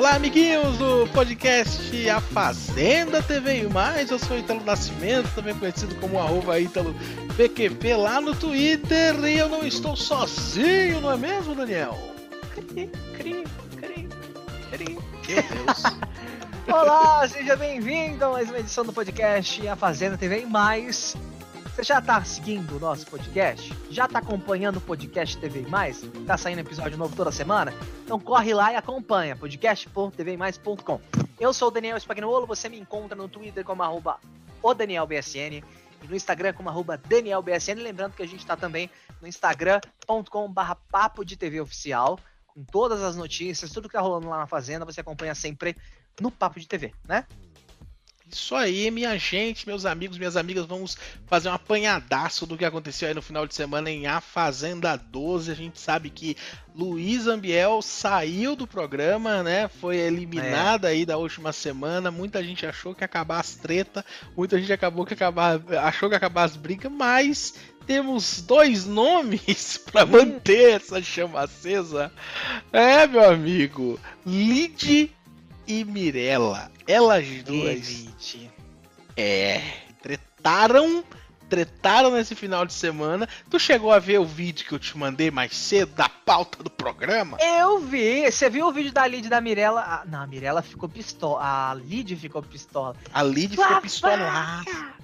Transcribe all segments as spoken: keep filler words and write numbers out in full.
Olá, amiguinhos do podcast A Fazenda T V e mais, eu sou Ítalo Nascimento, também conhecido como arroba Ítalo P Q P lá no Twitter, e eu não estou sozinho, não é mesmo, Daniel? Cri, cri, cri, cri. Meu Deus. Olá, seja bem-vindo a mais uma edição do podcast A Fazenda T V e mais. Você já tá seguindo o nosso podcast? Já tá acompanhando o podcast T V e mais? Tá saindo episódio novo toda semana? Então corre lá e acompanha, podcast ponto t v mais ponto com. Eu sou o Daniel Spagnuolo, você me encontra no Twitter como arroba o Daniel B S N e no Instagram como arroba Daniel B S N. Lembrando que a gente tá também no instagram ponto com barra papo de T V oficial, com todas as notícias, tudo que tá rolando lá na Fazenda, você acompanha sempre no Papo de T V, né? Isso aí, minha gente, meus amigos, minhas amigas, vamos fazer um apanhadaço do que aconteceu aí no final de semana em A Fazenda doze. A gente sabe que Luiz Ambiel saiu do programa, né? Foi eliminada é. aí da última semana. Muita gente achou que ia acabar as tretas, muita gente acabou que acabar, achou que ia acabar as brigas, mas temos dois nomes para manter essa chama acesa. É, meu amigo, Lid e Mirella, elas duas Elite. é, tretaram, tretaram nesse final de semana. Tu chegou a ver o vídeo que eu te mandei mais cedo da pauta do programa? Eu vi, você viu o vídeo da Lid e da Mirella? Ah, não, a Mirella ficou pistola, a Lid ficou pistola. A Lid ficou pistola.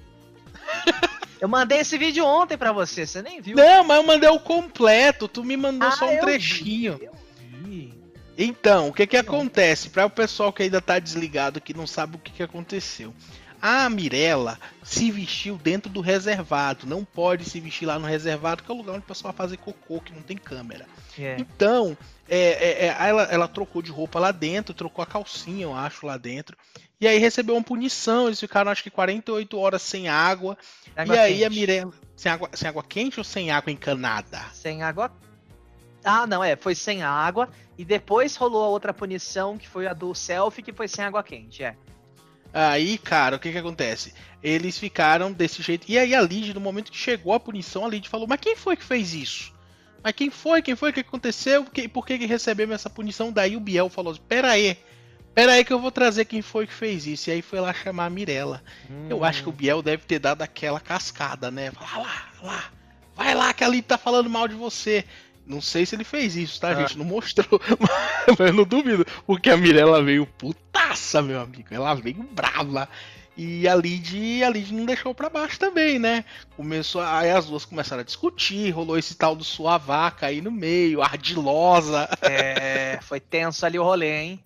Eu mandei esse vídeo ontem pra você, você nem viu. Não, mas eu mandei o completo, tu me mandou ah, só um trechinho. Vi, eu vi. Então, o que que acontece? Para o pessoal que ainda tá desligado, que não sabe o que que aconteceu. A Mirella se vestiu dentro do reservado. Não pode se vestir lá no reservado, que é o lugar onde o pessoal vai fazer cocô, que não tem câmera. Yeah. Então, é, é, é, ela, ela trocou de roupa lá dentro, trocou a calcinha, eu acho, lá dentro. E aí recebeu uma punição. Eles ficaram, acho que quarenta e oito horas sem água. água e aí quente. A Mirella... Sem água, sem água quente ou sem água encanada? Sem água... Ah, não, é. Foi sem água. E depois rolou a outra punição, que foi a do selfie, que foi sem água quente, é. Aí, cara, o que que acontece? Eles ficaram desse jeito. E aí a Lid, no momento que chegou a punição, a Lid falou, mas quem foi que fez isso? Mas quem foi? Quem foi? O que aconteceu? Por que, por que que recebemos essa punição? Daí o Biel falou assim, pera aí, pera aí que eu vou trazer quem foi que fez isso. E aí foi lá chamar a Mirella. Hum. Eu acho que o Biel deve ter dado aquela cascada, né? Falar lá, lá, vai lá que a Lid tá falando mal de você. Não sei se ele fez isso, tá, ah. gente? Não mostrou, mas eu não duvido. Porque a Mirella veio putaça, meu amigo. Ela veio brava. E a Lid, a Lid não deixou pra baixo também, né? Começou, aí as duas começaram a discutir, rolou esse tal do sua vaca aí no meio, ardilosa. É, foi tenso ali o rolê, hein?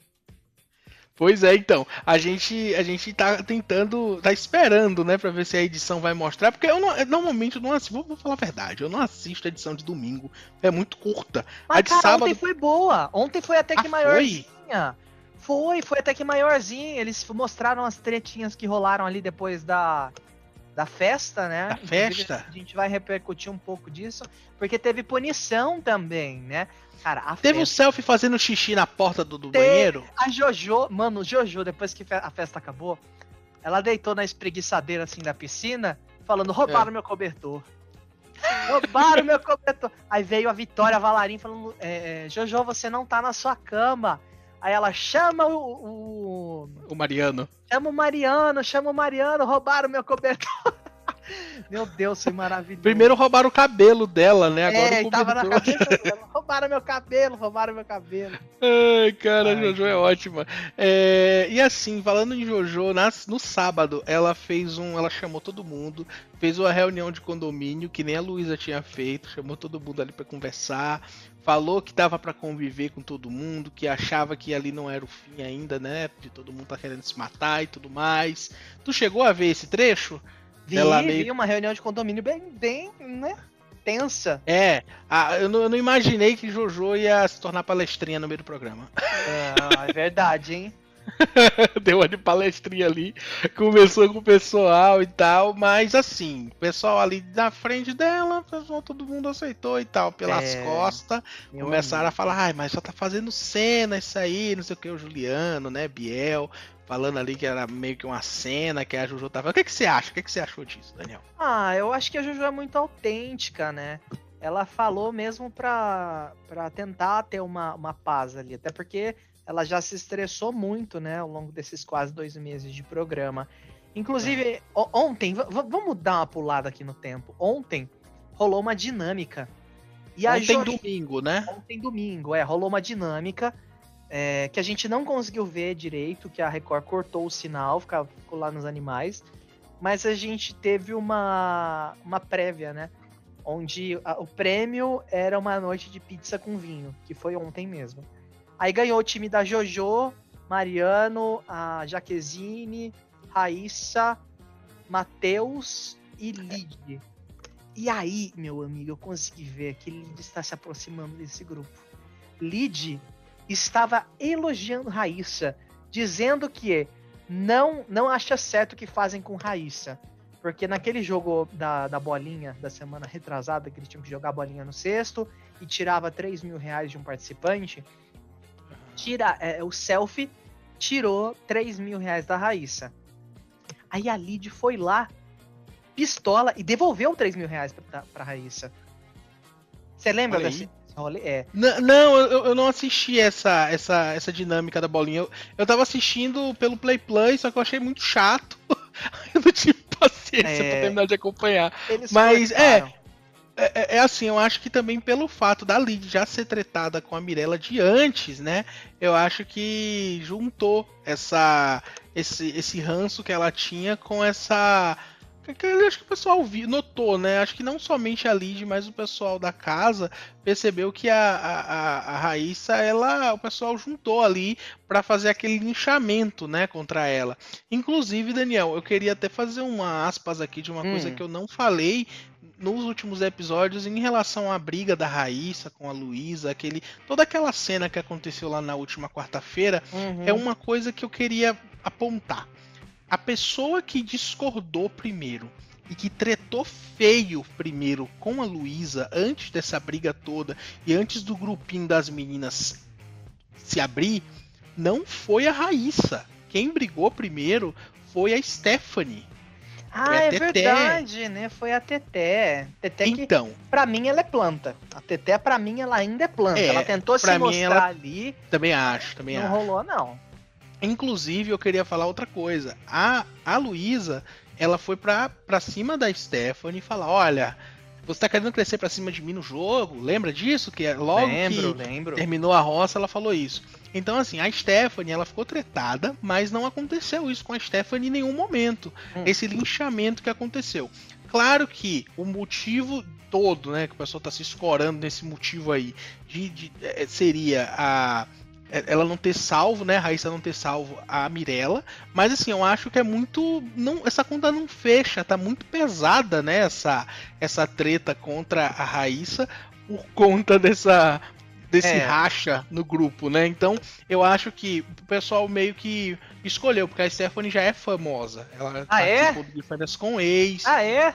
Pois é, então, a gente, a gente tá tentando, tá esperando, né, pra ver se a edição vai mostrar, porque eu não, normalmente eu não assisto, vou, vou falar a verdade, eu não assisto a edição de domingo, é muito curta. Mas, a de cara, sábado... ontem foi boa, ontem foi até que ah, maiorzinha. Foi? foi, foi até que maiorzinha, eles mostraram as tretinhas que rolaram ali depois da, da festa, né? Da festa? A gente vai repercutir um pouco disso, porque teve punição também, né? Cara, a Teve festa... um selfie fazendo xixi na porta do, do banheiro? A Jojo, mano, Jojo, depois que a festa acabou, ela deitou na espreguiçadeira assim da piscina, falando, roubaram é. meu cobertor. Roubaram meu cobertor. Aí veio a Vitória Valarim falando, é, Jojo, você não tá na sua cama. Aí ela chama o, o... O Mariano. Chama o Mariano, chama o Mariano, roubaram meu cobertor. Meu Deus, foi maravilhoso. Primeiro roubaram o cabelo dela, né? Agora é, o tava na cabeça dela. Roubaram meu cabelo, roubaram meu cabelo. Ai, cara, Ai, a Jojo que... é ótima. É, e assim, falando em Jojo, nas, no sábado, ela fez um. Ela chamou todo mundo, fez uma reunião de condomínio, que nem a Luísa tinha feito, chamou todo mundo ali pra conversar. Falou que dava pra conviver com todo mundo, que achava que ali não era o fim ainda, né? De todo mundo tá querendo se matar e tudo mais. Tu chegou a ver esse trecho? Vi, meio... vi uma reunião de condomínio bem, bem, né, tensa. É, a, eu, não, eu não imaginei que Jojo ia se tornar palestrinha no meio do programa. É, é verdade, hein? Deu uma de palestrinha ali, conversou com o pessoal e tal, mas assim, o pessoal ali na frente dela, pessoal, todo mundo aceitou e tal, pelas é, costas, começaram amigo. a falar, ai, mas só tá fazendo cena isso aí, não sei o que, o Juliano, né, Biel, falando ali que era meio que uma cena, que a Jojo tava... O que que você acha? O que que você achou disso, Daniel? Ah, eu acho que a Jojo é muito autêntica, né? ela falou mesmo pra, pra tentar ter uma, uma paz ali, até porque ela já se estressou muito, né, ao longo desses quase dois meses de programa. Inclusive, o- ontem, v- v- vamos dar uma pulada aqui no tempo. Ontem rolou uma dinâmica. E a Ontem Jo- domingo, né? Ontem domingo, é, rolou uma dinâmica é, que a gente não conseguiu ver direito, que a Record cortou o sinal, ficava, ficou lá nos animais, mas a gente teve uma, uma prévia, né? Onde a- o prêmio era uma noite de pizza com vinho, que foi ontem mesmo. Aí ganhou o time da Jojo, Mariano, a Jaquezine, Raíssa, Matheus e Lid. E aí, meu amigo, eu consegui ver que Lid está se aproximando desse grupo. Lid estava elogiando Raíssa, dizendo que não, não acha certo o que fazem com Raíssa. Porque naquele jogo da, da bolinha da semana retrasada, que eles tinham que jogar a bolinha no cesto e tirava três mil reais de um participante, tira, é, o selfie tirou três mil reais da Raíssa. Aí a Lid foi lá, pistola, e devolveu três mil reais pra, pra Raíssa. Você lembra Olha desse aí. rolê? É. N- Não, eu, eu não assisti essa, essa, essa dinâmica da bolinha. Eu, eu tava assistindo pelo Play Play, só que eu achei muito chato. Eu não tive paciência É. pra terminar de acompanhar. Eles Mas cortaram. é, é, é assim, eu acho que também pelo fato da Lid já ser tretada com a Mirella de antes, né? Eu acho que juntou essa, esse, esse ranço que ela tinha com essa. Que, que eu acho que o pessoal vi, notou, né? Acho que não somente a Lid, mas o pessoal da casa percebeu que a, a, a, a Raíssa, ela, o pessoal juntou ali pra fazer aquele linchamento, né, contra ela. Inclusive, Daniel, eu queria até fazer uma aspas aqui de uma coisa Hum. que eu não falei nos últimos episódios em relação à briga da Raíssa com a Luísa, aquele, toda aquela cena que aconteceu lá na última quarta-feira, Uhum. é uma coisa que eu queria apontar. A pessoa que discordou primeiro e que tretou feio primeiro com a Luísa antes dessa briga toda e antes do grupinho das meninas se abrir, não foi a Raíssa. Quem brigou primeiro foi a Stephanie. Ah, Foi a é Teté. verdade, né? Foi a Teté. Teté que, Então, pra mim, ela é planta. A Teté, pra mim, ela ainda é planta. É, ela tentou se pra mim, mostrar ela- ali, também acho, também não acho. rolou, não. Inclusive, eu queria falar outra coisa. A, a Luísa, ela foi pra, pra cima da Stephanie e falar: olha, você tá querendo crescer pra cima de mim no jogo? Lembra disso? Que é logo lembro, que lembro. terminou a roça, ela falou isso. Então, assim, a Stephanie, ela ficou tretada, mas não aconteceu isso com a Stephanie em nenhum momento. Hum. Esse linchamento que aconteceu. Claro que o motivo todo, né, que o pessoal tá se escorando nesse motivo aí, de, de, é, seria a ela não ter salvo, né, a Raíssa não ter salvo a Mirella, mas assim, eu acho que é muito, não, essa conta não fecha, tá muito pesada, né, essa, essa treta contra a Raíssa por conta dessa desse É. racha no grupo, né? Então, eu acho que o pessoal meio que escolheu, porque a Stephanie já é famosa, ela Ah, é? participou do Diferença com o ex. Ah, é?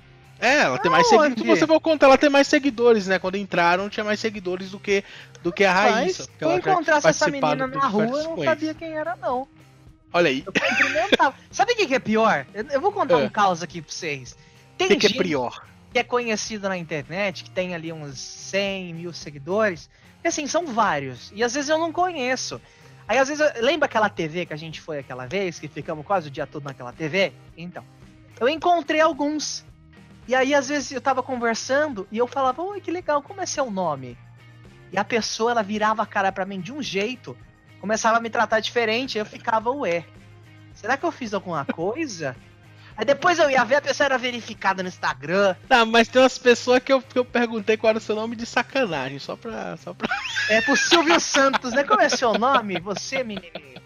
É, ela tem mais Aonde? seguidores. Se você for contar, ela tem mais seguidores, né? Quando entraram, tinha mais seguidores do que, do que a Raíssa. Mas, porque se eu ela já encontrasse essa participado menina do na rua, Diferença eu não com sabia ex. quem era, não. Olha aí. Eu cumprimentava. Sabe o que, que é pior? Eu, eu vou contar É. um caos aqui pra vocês. O Tem que, que é gente pior? que é conhecido na internet, que tem ali uns cem mil seguidores, e assim, são vários. E às vezes eu não conheço. Aí às vezes, eu... lembra aquela T V que a gente foi aquela vez, que ficamos quase o dia todo naquela T V? Então, eu encontrei alguns. E aí às vezes eu tava conversando e eu falava, oi, que legal, como é seu nome? E a pessoa, ela virava a cara pra mim de um jeito, começava a me tratar diferente, aí eu ficava, ué, será que eu fiz alguma coisa? Aí depois eu ia ver, a pessoa era verificada no Instagram. Tá, mas tem umas pessoas que eu, que eu perguntei qual era o seu nome de sacanagem, só pra. Só pra... É pro Silvio Santos, né? Como é seu nome? Você, menininho?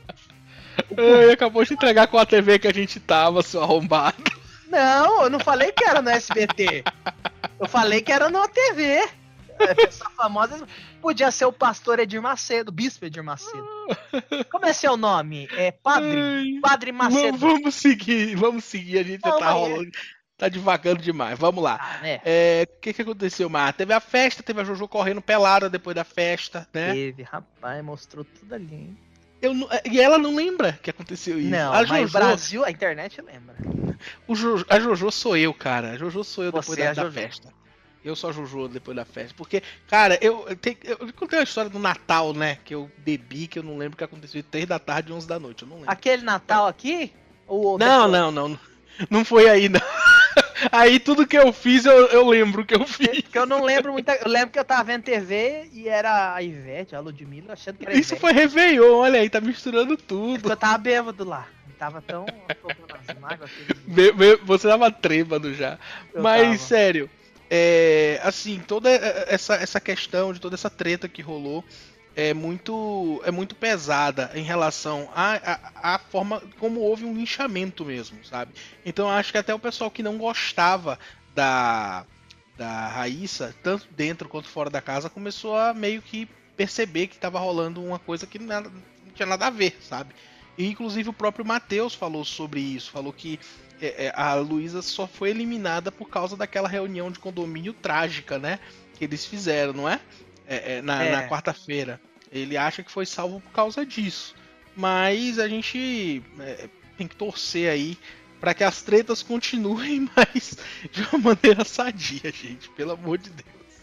Ai, acabou de entregar com a T V que a gente tava, seu arrombado. Não, eu não falei que era no S B T. Eu falei que era na T V. É, pessoa famosa podia ser o pastor Edir Macedo, o bispo Edir Macedo. Como é seu nome? É Padre? Ai, Padre Macedo. Vamos, vamos seguir, vamos seguir, a gente Não, tá mas é. rolando. Tá devagando demais, vamos lá. Ah, né? É, o que que aconteceu, Mar? Teve a festa, teve a Jojo correndo pelada depois da festa, né? Teve, rapaz, mostrou tudo ali, hein? Eu, não- e ela não lembra que aconteceu isso. Não, a mas Jojo, o Brasil, a internet lembra. o Jo- a Jojo sou eu, cara. A Jojo sou eu depois Você é da, a da Jojo. festa. Eu só Juju depois da festa. Porque, cara, eu, eu, tenho, eu contei uma história do Natal, né? Que eu bebi, que eu não lembro o que aconteceu. três da tarde e onze da noite, eu não lembro. Aquele Natal aqui? Ou não, não, não, não. Não foi aí, não. Aí tudo que eu fiz, eu, eu lembro que eu fiz. Porque eu não lembro muito. Eu lembro que eu tava vendo T V e era a Ivete, a Ludmilla, achando que era a Isso Ivete. foi Réveillon, olha aí, tá misturando tudo. É porque eu tava bêbado lá. Tava tão. Mágoas, be, be, você tava trêbado já. Eu Mas, tava. sério, é, assim, toda essa, essa questão de toda essa treta que rolou é muito, é muito pesada em relação à, à, à forma como houve um linchamento mesmo, sabe? Então eu acho que até o pessoal que não gostava da, da Raíssa, tanto dentro quanto fora da casa, começou a meio que perceber que estava rolando uma coisa que não, não tinha nada a ver, sabe? E inclusive o próprio Matheus falou sobre isso, falou que é, é, a Luísa só foi eliminada por causa daquela reunião de condomínio trágica, né? Que eles fizeram, não é? É, é, na, É. na quarta-feira. Ele acha que foi salvo por causa disso. Mas a gente é, tem que torcer aí para que as tretas continuem, mas de uma maneira sadia, gente. Pelo amor de Deus.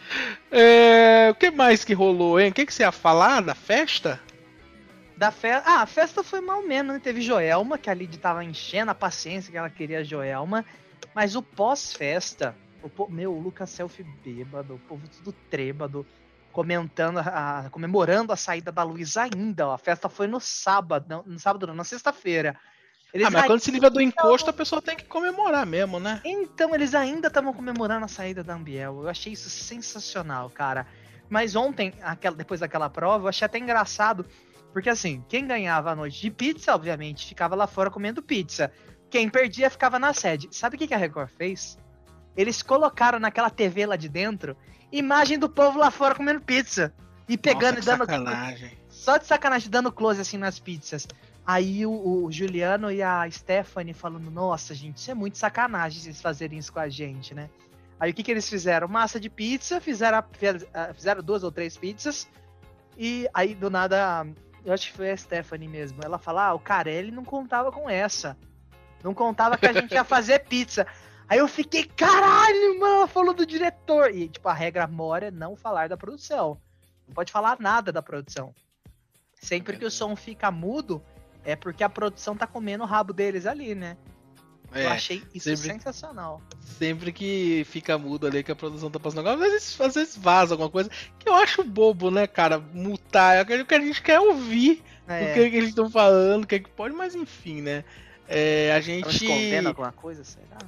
É, o que mais que rolou, hein? O que, que você ia falar da festa? Da festa. Ah, a festa foi mal menos, né? Teve Joelma, que a Lid tava enchendo a paciência que ela queria a Joelma. Mas o pós-festa, o po... meu, o Lucas Selfie bêbado, o povo tudo trêbado, comentando, a... comemorando a saída da Luísa ainda. Ó. A festa foi no sábado, não, no sábado não, na sexta-feira. Eles ah, mas ainda... quando se livra do encosto, a pessoa tem que comemorar mesmo, né? Então, eles ainda estavam comemorando a saída da Ambiel. Eu achei isso sensacional, cara. Mas ontem, aquela... depois daquela prova, eu achei até engraçado. Porque assim, quem ganhava a noite de pizza, obviamente, ficava lá fora comendo pizza. Quem perdia ficava na sede. Sabe o que a Record fez? Eles colocaram naquela T V lá de dentro imagem do povo lá fora comendo pizza. E pegando Nossa, e dando. Sacanagem. Só de sacanagem, dando close assim nas pizzas. Aí o, o Juliano e a Stephanie falando: nossa, gente, isso é muito sacanagem vocês fazerem isso com a gente, né? Aí o que, que eles fizeram? Massa de pizza, fizeram, fizeram duas ou três pizzas. E aí do nada. Eu acho que foi a Stephanie mesmo. Ela fala, ah, o Carelli não contava com essa. Não contava que a gente ia fazer pizza. Aí eu fiquei, caralho, mano, ela falou do diretor. E, tipo, a regra mora é não falar da produção. Não pode falar nada da produção. Sempre que o som fica mudo, é porque a produção tá comendo o rabo deles ali, né? É, eu achei isso sempre, sensacional. Sempre que fica mudo ali que a produção tá passando agora, às vezes, às vezes vaza alguma coisa que eu acho bobo, né, cara? Mutar, é o que a gente quer ouvir é. o que, que eles estão falando, o que, que pode, mas enfim, né? É, a gente. Estão escondendo alguma coisa, será?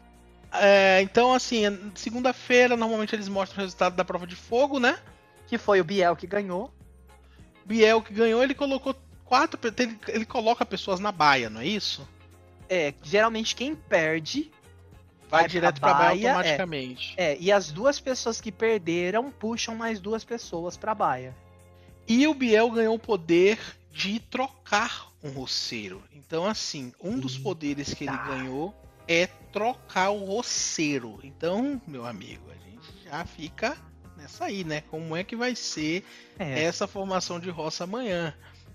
É, então, assim, segunda-feira, normalmente eles mostram o resultado da prova de fogo, né? Que foi o Biel que ganhou. Biel que ganhou, ele colocou quatro. Ele, ele coloca pessoas na baia, não é isso? É, geralmente quem perde vai, vai direto pra baia, baia automaticamente. É, é, e as duas pessoas que perderam puxam mais duas pessoas pra baia. E o Biel ganhou o poder de trocar um roceiro. Então, assim, um dos poderes que ele ganhou é trocar o roceiro. Então, meu amigo, a gente já fica nessa aí, né? Como é que vai ser é. essa formação de roça amanhã?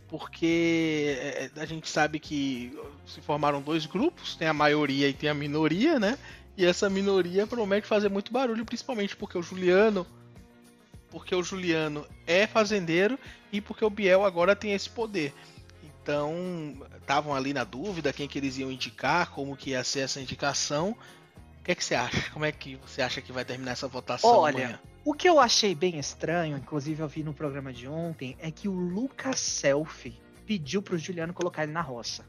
Porque a gente sabe que se formaram dois grupos, tem a maioria e tem a minoria, né? E essa minoria promete fazer muito barulho, principalmente porque o Juliano, porque o Juliano é fazendeiro e porque o Biel agora tem esse poder. Então, estavam ali na dúvida quem que eles iam indicar, como que ia ser essa indicação. O que é que você acha? Como é que você acha que vai terminar essa votação Olha, amanhã? O que eu achei bem estranho, inclusive eu vi no programa de ontem, é que o Lucas Selfie pediu pro Juliano colocar ele na roça.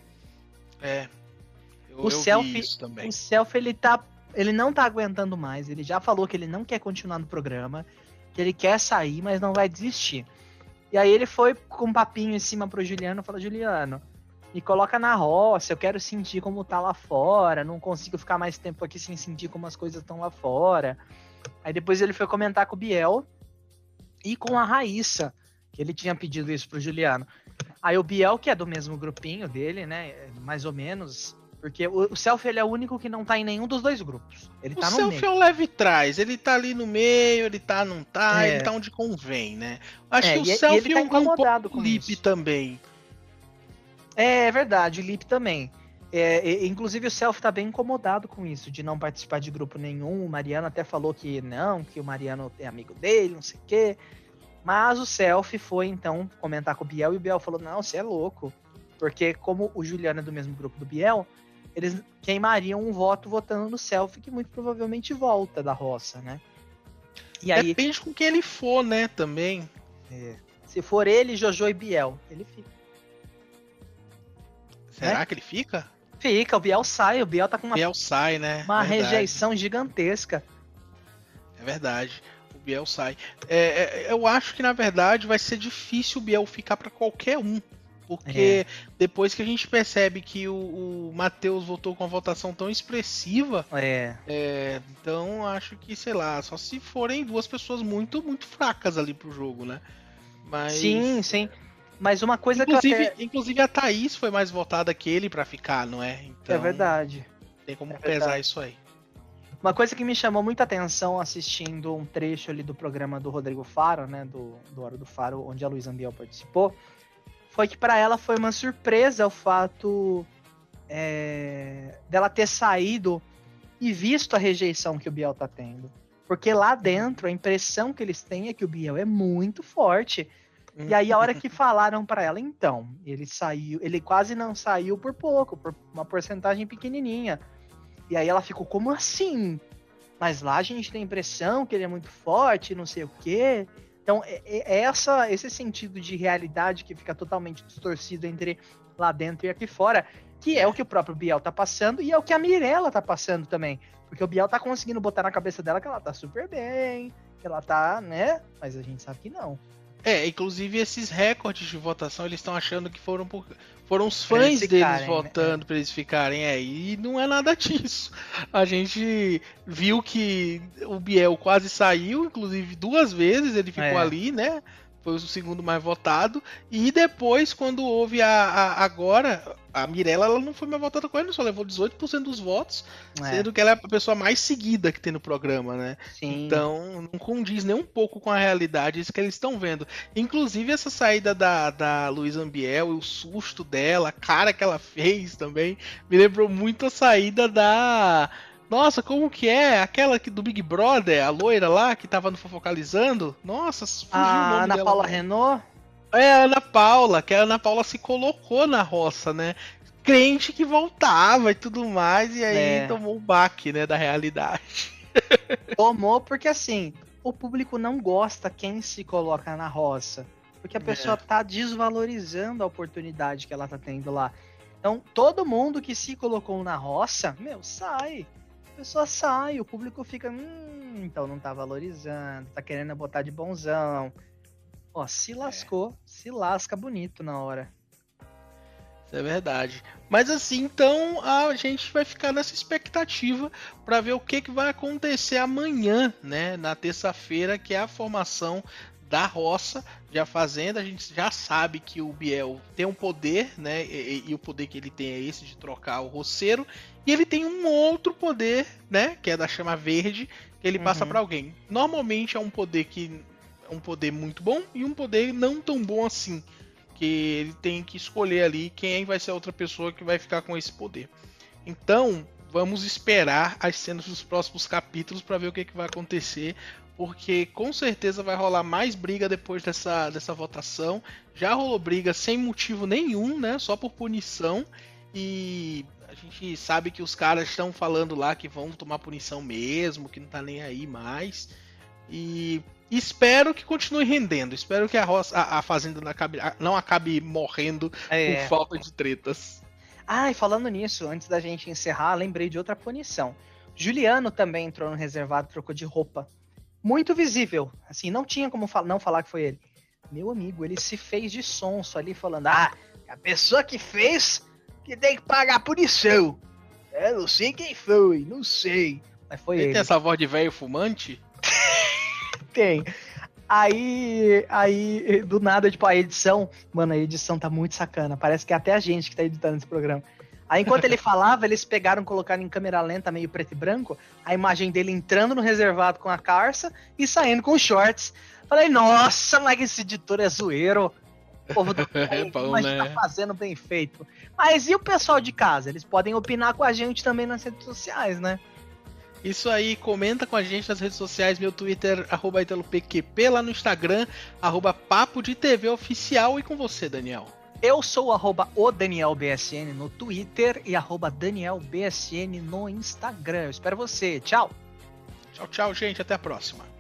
É. Eu, o eu Selfie, vi isso também. O Selfie, ele tá, ele não tá aguentando mais, ele já falou que ele não quer continuar no programa, que ele quer sair, mas não vai desistir. E aí ele foi com um papinho em cima pro Juliano, falou: Juliano, me coloca na roça, eu quero sentir como tá lá fora, não consigo ficar mais tempo aqui sem sentir como as coisas estão lá fora. Aí depois ele foi comentar com o Biel e com a Raíssa, que ele tinha pedido isso pro Juliano. Aí o Biel, que é do mesmo grupinho dele, né, mais ou menos, porque o, o Selfie, ele é o único que não tá em nenhum dos dois grupos. Ele tá o no Selfie meio. é o leve trás, ele tá ali no meio, ele tá, não tá, É. ele tá onde convém, né? Acho É, que o e- e Selfie ele tá é um, um incomodado pouco com Lipe isso. também. É, é verdade, o Lipe também. É, e, inclusive o Self tá bem incomodado com isso, de não participar de grupo nenhum. O Mariano até falou que não, que o Mariano é amigo dele, não sei o quê. Mas o Self foi, então, comentar com o Biel, e o Biel falou, não, você é louco. Porque como o Juliano é do mesmo grupo do Biel, eles queimariam um voto votando no Self, que muito provavelmente volta da roça, né? E aí, depende com quem ele for, né, também. é, se for ele, Jojo e Biel, ele fica. Será né? que ele fica? Fica, o Biel sai, o Biel tá com uma, Biel sai, né? uma Verdade. rejeição gigantesca. É verdade. O Biel sai. É, é, eu acho que, na verdade, vai ser difícil o Biel ficar pra qualquer um. Porque é. depois que a gente percebe que o, o Matheus votou com uma votação tão expressiva, É. é, então acho que, sei lá, só se forem duas pessoas muito, muito fracas ali pro jogo, né? Mas... Sim, sim. Mas uma coisa inclusive, que eu até... inclusive a Thaís foi mais votada que ele pra ficar, não é? Então, é verdade. Tem como é pesar verdade. isso aí. Uma coisa que me chamou muita atenção assistindo um trecho ali do programa do Rodrigo Faro, né, do, do Hora do Faro, onde a Luísa Ambiel participou, foi que para ela foi uma surpresa o fato é, dela ter saído e visto a rejeição que o Biel tá tendo. Porque lá dentro a impressão que eles têm é que o Biel é muito forte. E aí a hora que falaram para ela, então, ele saiu, ele quase não saiu por pouco, por uma porcentagem pequenininha. E aí ela ficou, como assim? Mas lá a gente tem a impressão que ele é muito forte, não sei o quê. Então, é, é essa, esse sentido de realidade que fica totalmente distorcido entre lá dentro e aqui fora, que é o que o próprio Biel tá passando e é o que a Mirella tá passando também. Porque o Biel tá conseguindo botar na cabeça dela que ela tá super bem, que ela tá, né? Mas a gente sabe que não. É, inclusive esses recordes de votação, eles estão achando que foram por, foram os fãs deles votando, né? Pra eles ficarem aí, e não é nada disso. A gente viu que o Biel quase saiu, inclusive duas vezes ele ficou é. ali, né? Foi o segundo mais votado. E depois, quando houve a, a agora, a Mirella, ela não foi mais votada com ele, só levou dezoito por cento dos votos, é. sendo que ela é a pessoa mais seguida que tem no programa, né? Sim. Então, não condiz nem um pouco com a realidade isso que eles estão vendo. Inclusive, essa saída da, da Luísa Ambiel e o susto dela, a cara que ela fez também, me lembrou muito a saída da... Nossa, como que é? Aquela que do Big Brother, a loira lá, que tava no Fofocalizando. Nossa, fugiu a o nome Ana dela. Paula Renault? É, a Ana Paula, que a Ana Paula se colocou na roça, né? Crente que voltava e tudo mais, e aí é. tomou um baque, né, da realidade. Tomou porque, assim, o público não gosta quem se coloca na roça. Porque a pessoa é. tá desvalorizando a oportunidade que ela tá tendo lá. Então, todo mundo que se colocou na roça, meu, sai. A pessoa sai, o público fica, hum, então não tá valorizando, tá querendo botar de bonzão. Ó, se lascou, é. se lasca bonito na hora. Isso é verdade. Mas assim, então a gente vai ficar nessa expectativa para ver o que, que vai acontecer amanhã, né? Na terça-feira, que é a formação da roça de A Fazenda. A gente já sabe que o Biel tem um poder, né? E, e o poder que ele tem é esse de trocar o roceiro. E ele tem um outro poder, né? Que é da chama verde, que ele uhum. passa para alguém. Normalmente é um poder que é um poder muito bom e um poder não tão bom assim. Que ele tem que escolher ali quem vai ser a outra pessoa que vai ficar com esse poder. Então, vamos esperar as cenas dos próximos capítulos para ver o que, que vai acontecer. Porque com certeza vai rolar mais briga depois dessa, dessa votação. Já rolou briga sem motivo nenhum, né? Só por punição. E a gente sabe que os caras estão falando lá que vão tomar punição mesmo, que não tá nem aí mais. E espero que continue rendendo. Espero que a, roça, a, a Fazenda não acabe, não acabe morrendo é. por falta de tretas. Ah, e falando nisso, antes da gente encerrar, lembrei de outra punição. Juliano também entrou no reservado, trocou de roupa. Muito visível, assim, não tinha como fal- não falar que foi ele. Meu amigo, ele se fez de sonso ali, falando, ah, a pessoa que fez que tem que pagar a punição. Eu não sei quem foi, não sei. Mas foi ele. Ele tem essa voz de velho fumante? Tem. Aí, aí, do nada, tipo, a edição, mano, a edição tá muito sacana. Parece que é até a gente que tá editando esse programa. Aí, enquanto ele falava, eles pegaram, colocaram em câmera lenta, meio preto e branco, a imagem dele entrando no reservado com a Carça e saindo com os shorts. Falei, nossa, mas esse editor é zoeiro. O povo do É bom, mas né? tá fazendo bem feito. Mas e o pessoal de casa? Eles podem opinar com a gente também nas redes sociais, né? Isso aí, comenta com a gente nas redes sociais, meu Twitter, arroba IteloPQP, lá no Instagram, arroba Papo de T V Oficial, e com você, Daniel. Eu sou o arroba o Daniel B S N no Twitter e arroba Daniel B S N no Instagram. Eu espero você. Tchau! Tchau, tchau, gente. Até a próxima.